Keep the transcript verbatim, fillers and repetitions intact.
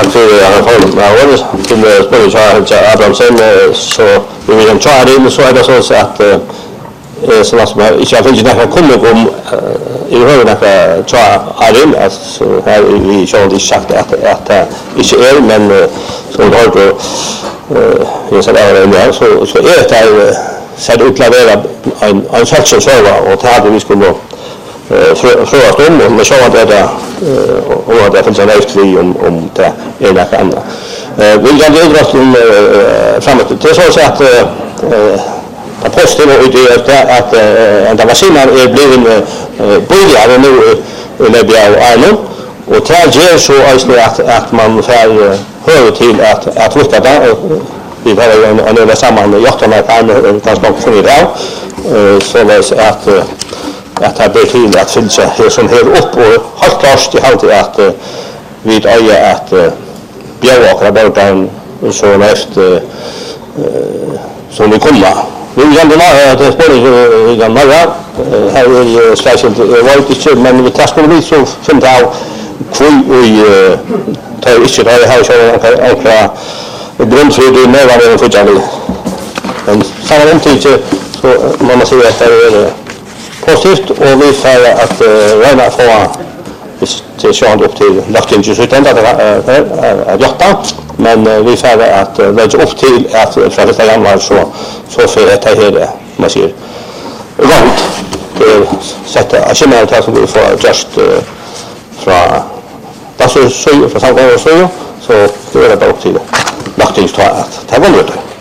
tack för att ha med oss till spelare Abrahamsen så vi vill ta det så är det så att eh såna som inte har funnits några kommer om i hörna några ta Arin alltså här vi show det sagt att att inte är men så har då eh jag sa det där så så är det så det utleverar en en section server och det vi skulle frågat om och med så att det och det finns en lösning om om det är något annat. Vi kan ju dra om framåt. Det är så att att posten och det att en av maskinerna är blivit billigare nu när vi är nu och det ger så att att man får hör till att att rusta där vi har en en över samman jakterna kan ganska få det där så att att det blir till att finns här som här upp och har klart i halt att vi äger att björkar bortan så nästa som vi kommer. Vi kan då att det spelar i den morgon här är särskilt var inte men vi tar skulle vi så som där kvui i tar inte det här så och grundfrid med vad det för jali. Men samtidigt så man måste säga att det är positivt och vi får att räna få till sjön upp till lagtinget så utan att jatta men vi får att lägga upp till att från första januari så så för det här man ser långt det sätta agementet att vi får just från vad så så från samma så så det är det upp till lagtinget att ta det var det